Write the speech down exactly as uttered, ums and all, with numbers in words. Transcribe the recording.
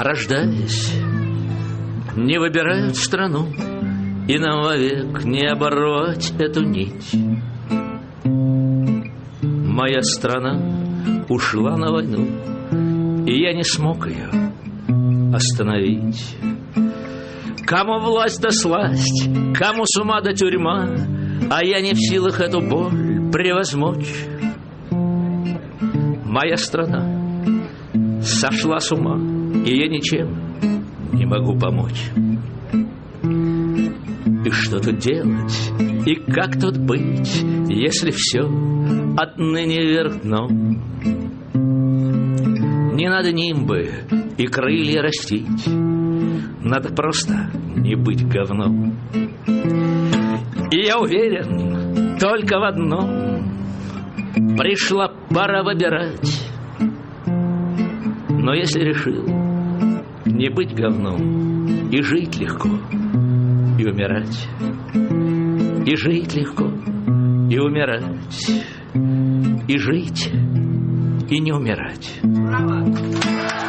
Рождаясь, не выбирают страну, и нам вовек не оборвать эту нить. Моя страна ушла на войну, и я не смог ее остановить. Кому власть да сласть, кому с ума да тюрьма, а я не в силах эту боль превозмочь. Моя страна сошла с ума, и я ничем не могу помочь. И что тут делать, и как тут быть, если все отныне вверх дном? Не надо нимбы и крылья растить, надо просто не быть говном. И я уверен только в одном: пришла пора выбирать. Но если решил не быть говном, и жить легко, и умирать, и жить легко, и умирать, и жить, и не умирать.